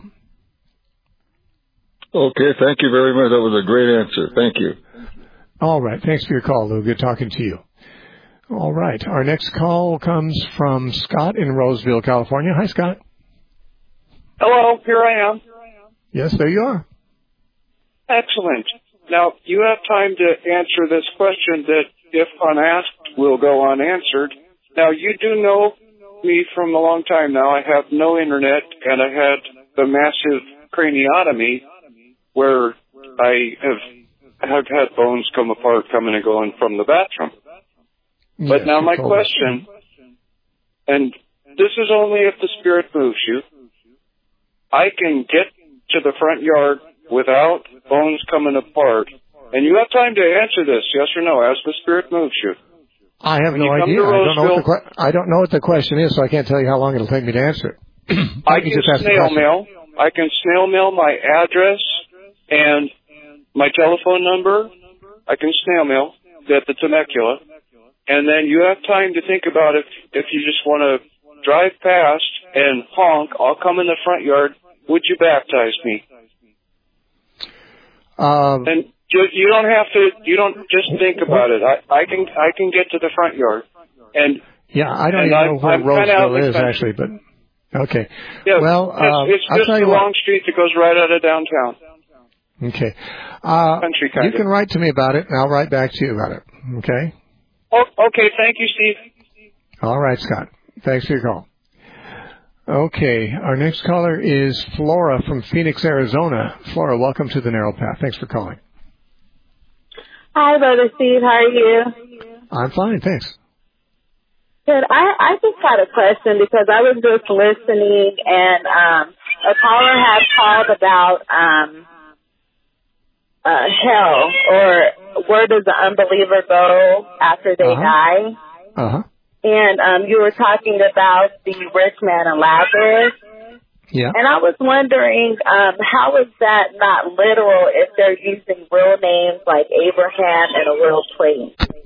Okay, thank you very much. That was a great answer. Thank you. All right. Thanks for your call, Lou. Good talking to you. All right. Our next call comes from Scott in Roseville, California. Hi, Scott. Hello, here I am. Yes, there you are. Excellent. Now, you have time to answer this question that, if unasked, will go unanswered. Now, you do know me from a long time now. I have no internet, and I had the massive craniotomy where I have, have had bones come apart coming and going from the bathroom. Yes, but now my question, and this is only if the Spirit moves you, I can get to the front yard without bones coming apart. And you have time to answer this, yes or no, as the Spirit moves you. I have no idea. I don't know, what the, I don't know what the question is, so I can't tell you how long it'll take me to answer it. I can snail mail. I can snail mail my address and my telephone number. I can snail mail at the Temecula. And then you have time to think about it if you just want to drive past and honk, I'll come in the front yard. Would you baptize me? Um, and you, you don't have to. You don't just think about it. I, I can. I can get to the front yard. And yeah, I don't even I'm, know where I'm Roseville is actually, but okay. Yeah, well, uh, it's, it's I'll just tell a you long what. street that goes right out of downtown. Okay. Uh, Country kind you can of. write to me about it, and I'll write back to you about it. Okay. Oh, okay. Thank you, Steve. All right, Scott. Thanks for your call. Okay, our next caller is Flora from Phoenix, Arizona. Flora, welcome to the Narrow Path. Thanks for calling. Hi, Brother Steve. How are you? I'm fine, thanks. Good. I, I just had a question because I was just listening, and um, a caller had called about um, uh, hell, or where does the unbeliever go after they uh-huh. die? Uh-huh. And um, you were talking about the rich man and Lazarus. Yeah. And I was wondering, um, how is that not literal if they're using real names like Abraham and a real place?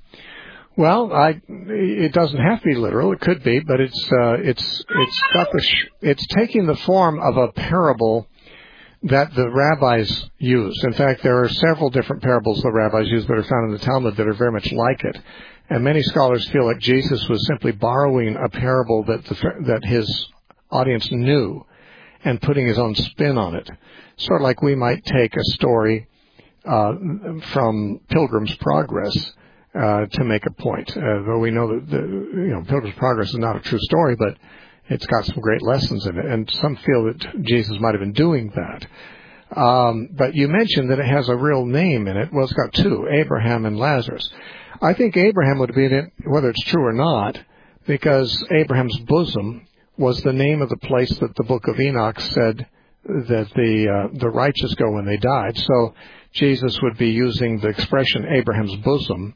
Well, I, it doesn't have to be literal. It could be, but it's uh, it's it's got the sh- it's taking the form of a parable that the rabbis use. In fact, there are several different parables the rabbis use that are found in the Talmud that are very much like it. And many scholars feel like Jesus was simply borrowing a parable that the, that his audience knew and putting his own spin on it. Sort of like we might take a story uh, from Pilgrim's Progress uh, to make a point. Uh, though we know that the, you know Pilgrim's Progress is not a true story, but it's got some great lessons in it. And some feel that Jesus might have been doing that. Um, but you mentioned that it has a real name in it. Well, it's got two, Abraham and Lazarus. I think Abraham would be in it, whether it's true or not, because Abraham's bosom was the name of the place that the book of Enoch said that the uh, the righteous go when they died. So Jesus would be using the expression Abraham's bosom,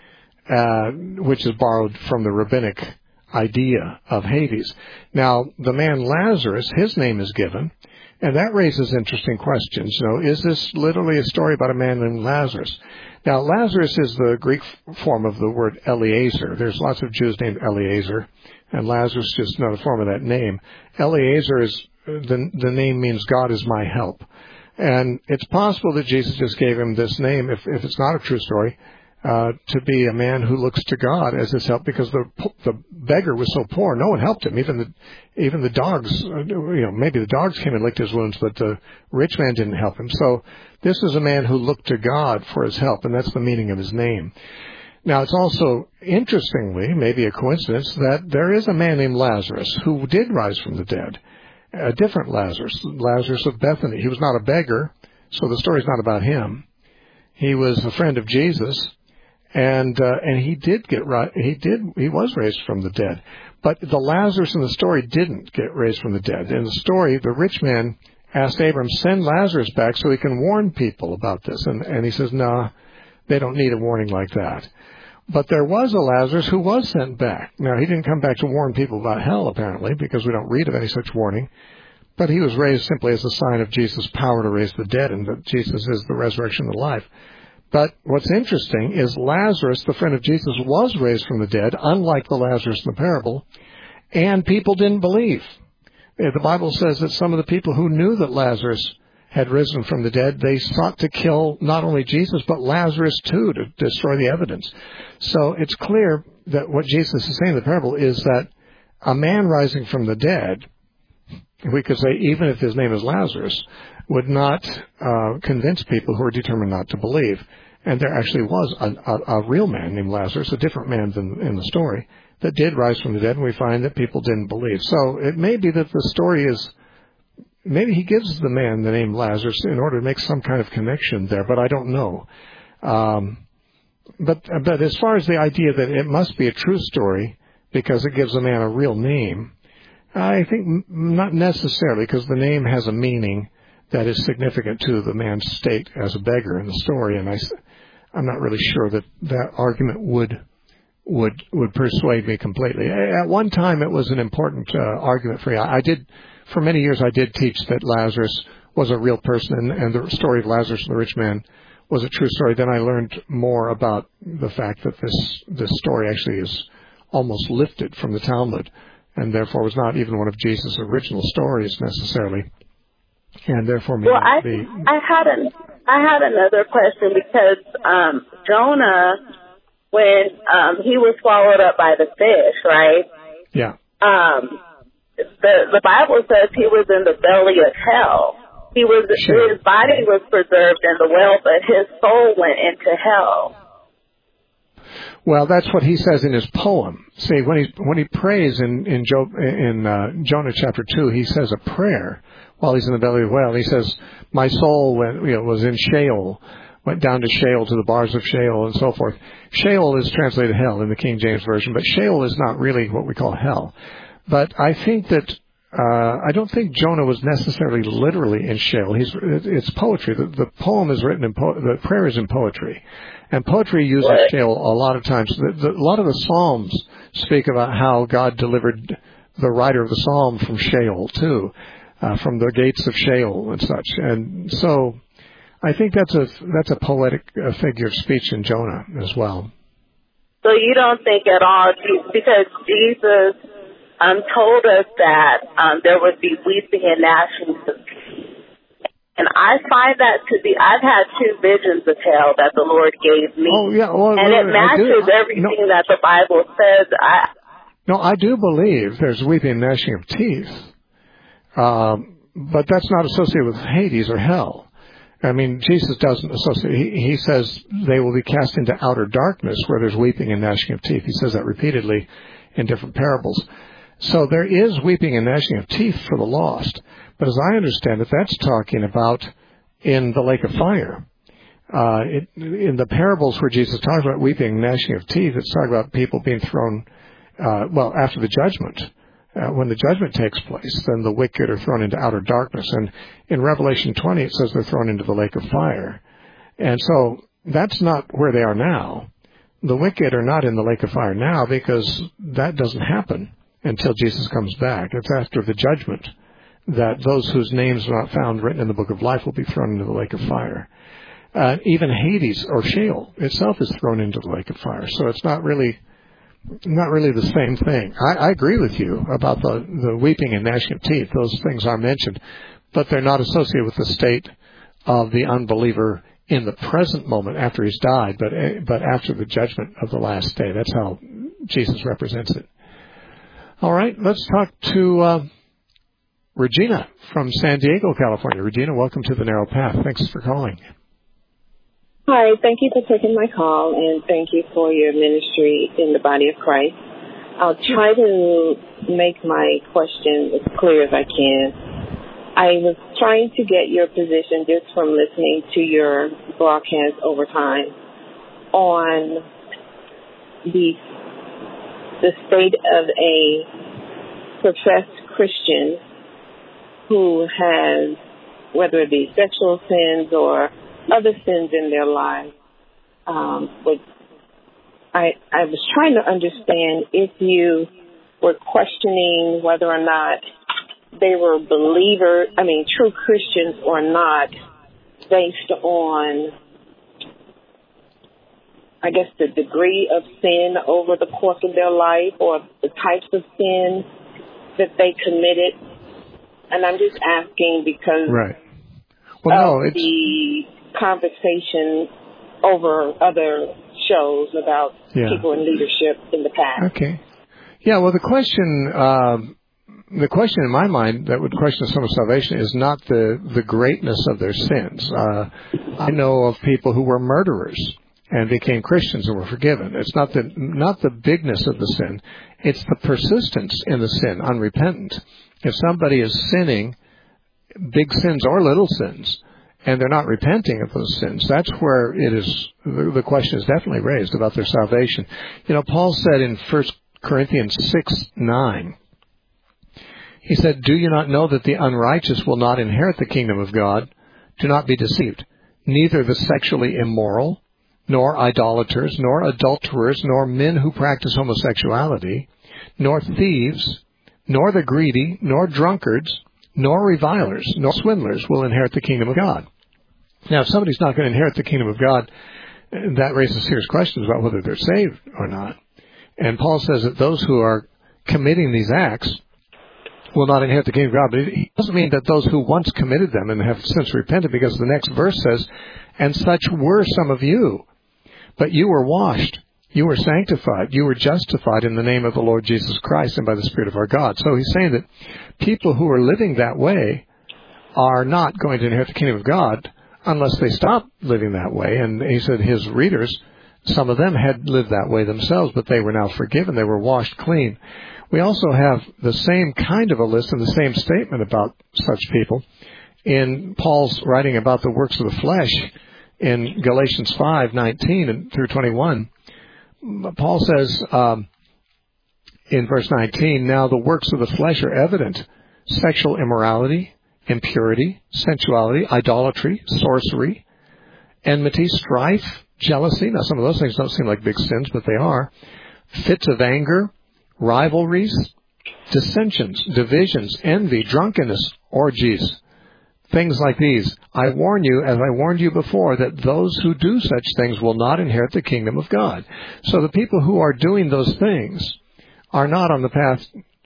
uh, which is borrowed from the rabbinic idea of Hades. Now, the man Lazarus, his name is given, and that raises interesting questions. You know, is this literally a story about a man named Lazarus? Now, Lazarus is the Greek form of the word Eliezer. There's lots of Jews named Eliezer, and Lazarus is just another form of that name. Eliezer is, the, the name means God is my help. And it's possible that Jesus just gave him this name, if, if it's not a true story, uh, to be a man who looks to God as his help, because the the beggar was so poor, no one helped him. Even the even the dogs, you know, maybe the dogs came and licked his wounds, but the rich man didn't help him. So this is a man who looked to God for his help, and that's the meaning of his name. Now, it's also, interestingly, maybe a coincidence, that there is a man named Lazarus who did rise from the dead, a different Lazarus, Lazarus of Bethany. He was not a beggar, so the story's not about him. He was a friend of Jesus. And uh, and he did get right. He did. He was raised from the dead, but the Lazarus in the story didn't get raised from the dead. In the story, the rich man asked Abram, "Send Lazarus back so he can warn people about this." And and he says, "No, nah, they don't need a warning like that." But there was a Lazarus who was sent back. Now, he didn't come back to warn people about hell, apparently, because we don't read of any such warning. But he was raised simply as a sign of Jesus' power to raise the dead, and that Jesus is the resurrection and the life. But what's interesting is Lazarus, the friend of Jesus, was raised from the dead, unlike the Lazarus in the parable, and people didn't believe. The Bible says that some of the people who knew that Lazarus had risen from the dead, they sought to kill not only Jesus, but Lazarus too, to destroy the evidence. So it's clear that what Jesus is saying in the parable is that a man rising from the dead, we could say even if his name is Lazarus, would not uh, convince people who are determined not to believe. And there actually was a, a, a real man named Lazarus, a different man than in the story, that did rise from the dead, and we find that people didn't believe. So it may be that the story is, maybe he gives the man the name Lazarus in order to make some kind of connection there, but I don't know. Um, but, but as far as the idea that it must be a true story because it gives a man a real name, I think not necessarily, because the name has a meaning that is significant to the man's state as a beggar in the story, and I, I'm not really sure that that argument would would would persuade me completely. At one time, it was an important uh, argument for me. I, I did, for many years, I did teach that Lazarus was a real person, and, and the story of Lazarus and the rich man was a true story. Then I learned more about the fact that this this story actually is almost lifted from the Talmud. and therefore was not even one of Jesus' original stories necessarily, and therefore may well, not I, be. I had an I had another question because um, Jonah, when um, he was swallowed up by the fish, right? Yeah. Um, the the Bible says he was in the belly of hell. He was Sure. His body was preserved in the well, but his soul went into hell. Well, that's what he says in his poem. See, when he when he prays in in, Job, in uh, Jonah chapter two, he says a prayer while he's in the belly of the whale. He says, "My soul went, you know, was in Sheol, went down to Sheol, to the bars of Sheol, and so forth." Sheol is translated hell in the King James Version, but Sheol is not really what we call hell. But I think that uh, I don't think Jonah was necessarily literally in Sheol. He's it's poetry. The, the poem is written in po- the prayer is in poetry. And poetry uses Sheol a lot of times. The, the, a lot of the Psalms speak about how God delivered the writer of the Psalm from Sheol, too, uh, from the gates of Sheol and such. And so I think that's a that's a poetic uh, figure of speech in Jonah as well. So you don't think at all, because Jesus um, told us that um, there would be weeping and gnashing of teeth. And I find that to be, I've had two visions of hell that the Lord gave me. Oh, yeah. Well, and it matches I, everything no, that the Bible says. I, no, I do believe there's weeping and gnashing of teeth. Um, but that's not associated with Hades or hell. I mean, Jesus doesn't associate, he, he says they will be cast into outer darkness where there's weeping and gnashing of teeth. He says that repeatedly in different parables. So there is weeping and gnashing of teeth for the lost. But as I understand it, that's talking about in the lake of fire. Uh, it, in the parables where Jesus talks about weeping and gnashing of teeth, it's talking about people being thrown, uh, well, after the judgment. Uh, when the judgment takes place, then the wicked are thrown into outer darkness. And in Revelation twenty, it says they're thrown into the lake of fire. And so that's not where they are now. The wicked are not in the lake of fire now because that doesn't happen until Jesus comes back. It's after the judgment that those whose names are not found written in the book of life will be thrown into the lake of fire. Uh, even Hades or Sheol itself is thrown into the lake of fire. So it's not really not really the same thing. I, I agree with you about the, the weeping and gnashing of teeth. Those things are mentioned, but they're not associated with the state of the unbeliever in the present moment after he's died, but but after the judgment of the last day. That's how Jesus represents it. All right, let's talk to uh, Regina from San Diego, California. Regina, welcome to the Narrow Path. Thanks for calling. Hi, thank you for taking my call, and thank you for your ministry in the body of Christ. I'll try to make my question as clear as I can. I was trying to get your position just from listening to your broadcast over time on the the state of a professed Christian who has, whether it be sexual sins or other sins in their lives. Um, but I, I was trying to understand if you were questioning whether or not they were believers, I mean, true Christians or not, based on, I guess, the degree of sin over the course of their life or the types of sin that they committed. And I'm just asking because right. well, of no, it's... the conversation over other shows about yeah. people in leadership in the past. Okay. Yeah, well, the question, uh, the question in my mind that would question someone's salvation is not the, the greatness of their sins. Uh, I know of people who were murderers and became Christians and were forgiven. It's not the, not the bigness of the sin. It's the persistence in the sin, unrepentant. If somebody is sinning, big sins or little sins, and they're not repenting of those sins, that's where it is, the, the question is definitely raised about their salvation. You know, Paul said in First Corinthians six nine, he said, "Do you not know that the unrighteous will not inherit the kingdom of God? Do not be deceived. Neither the sexually immoral, nor idolaters, nor adulterers, nor men who practice homosexuality, nor thieves, nor the greedy, nor drunkards, nor revilers, nor swindlers will inherit the kingdom of God." Now, if somebody's not going to inherit the kingdom of God, that raises serious questions about whether they're saved or not. And Paul says that those who are committing these acts will not inherit the kingdom of God. But it doesn't mean that those who once committed them and have since repented, because the next verse says, and such were some of you, but you were washed, you were sanctified, you were justified in the name of the Lord Jesus Christ and by the Spirit of our God. So he's saying that people who are living that way are not going to inherit the kingdom of God unless they stop living that way. And he said his readers, some of them had lived that way themselves, but they were now forgiven. They were washed clean. We also have the same kind of a list and the same statement about such people in Paul's writing about the works of the flesh in Galatians five nineteen and through twenty-one. Paul says um, in verse nineteen, now the works of the flesh are evident: sexual immorality, impurity, sensuality, idolatry, sorcery, enmity, strife, jealousy. Now, some of those things don't seem like big sins, but they are. Fits of anger, rivalries, dissensions, divisions, envy, drunkenness, orgies, things like these. I warn you, as I warned you before, that those who do such things will not inherit the kingdom of God. So the people who are doing those things are not on the path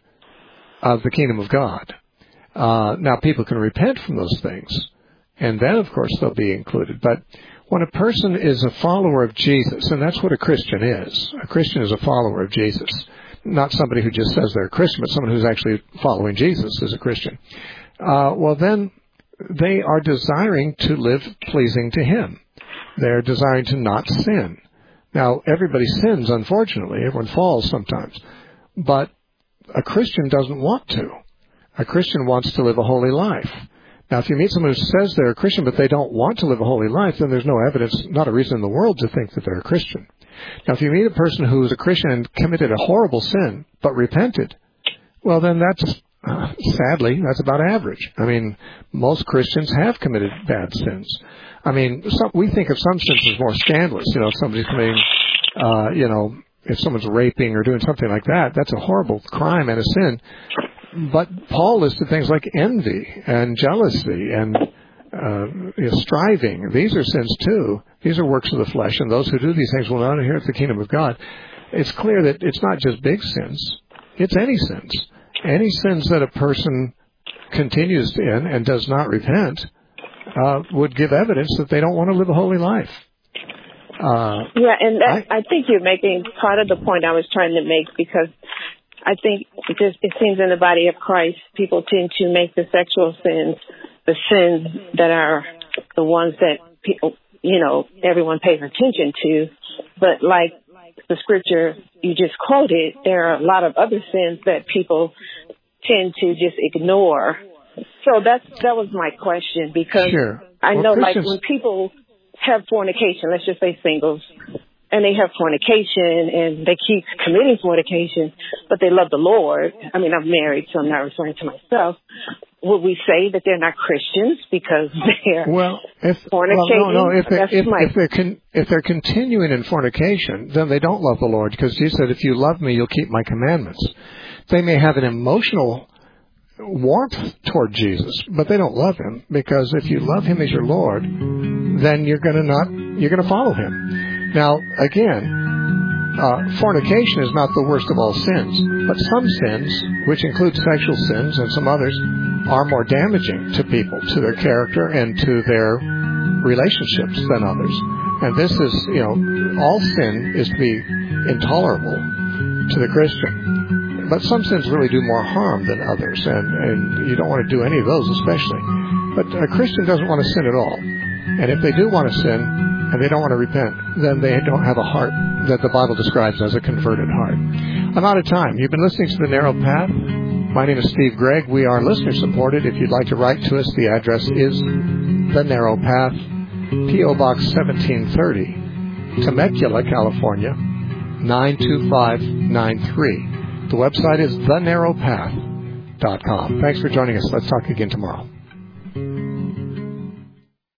of the kingdom of God. Uh, now, people can repent from those things, and then, of course, they'll be included. But when a person is a follower of Jesus, and that's what a Christian is, a Christian is a follower of Jesus. Not somebody who just says they're a Christian, but someone who's actually following Jesus is a Christian. Uh, well, then they are desiring to live pleasing to Him. They're desiring to not sin. Now, everybody sins, unfortunately. Everyone falls sometimes. But a Christian doesn't want to. A Christian wants to live a holy life. Now, if you meet someone who says they're a Christian, but they don't want to live a holy life, then there's no evidence, not a reason in the world to think that they're a Christian. Now, if you meet a person who's a Christian and committed a horrible sin, but repented, well, then that's, uh, sadly, that's about average. I mean, most Christians have committed bad sins. I mean, some, we think of some sins as more scandalous. You know, if somebody's committing, uh, you know, if someone's raping or doing something like that, that's a horrible crime and a sin. But Paul listed things like envy and jealousy and uh, you know, striving. These are sins too. These are works of the flesh, and those who do these things will not inherit the kingdom of God. It's clear that it's not just big sins. It's any sins. Any sins that a person continues in and does not repent uh, would give evidence that they don't want to live a holy life. Uh, yeah, and that, I, I think you're making part of the point I was trying to make, because I think it, just, it seems in the body of Christ, people tend to make the sexual sins the sins that are the ones that people, you know, everyone pays attention to. But like the scripture you just quoted, there are a lot of other sins that people tend to just ignore. So that's that was my question, because sure. I well, know, Christians... like when people have fornication, let's just say singles, and they have fornication, and they keep committing fornication, but they love the Lord. I mean, I'm married, so I'm not referring to myself. Would we say that they're not Christians because they're well, if, fornicating? Well, no, no. If, they, if, my... if, they're con, if they're continuing in fornication, then they don't love the Lord, because Jesus said, if you love me, you'll keep my commandments. They may have an emotional warmth toward Jesus, but they don't love Him, because if you love Him as your Lord, then you're going to not, you're going to follow Him. Now, again, uh, fornication is not the worst of all sins, but some sins, which include sexual sins and some others, are more damaging to people, to their character and to their relationships than others. And this is, you know, all sin is to be intolerable to the Christian. But some sins really do more harm than others, and, and you don't want to do any of those especially. But a Christian doesn't want to sin at all. And if they do want to sin, and they don't want to repent, then they don't have a heart that the Bible describes as a converted heart. I'm out of time. You've been listening to The Narrow Path. My name is Steve Gregg. We are listener-supported. If you'd like to write to us, the address is The Narrow Path, P O. Box seventeen thirty, Temecula, California, nine two five nine three. The website is the narrow path dot com. Thanks for joining us. Let's talk again tomorrow.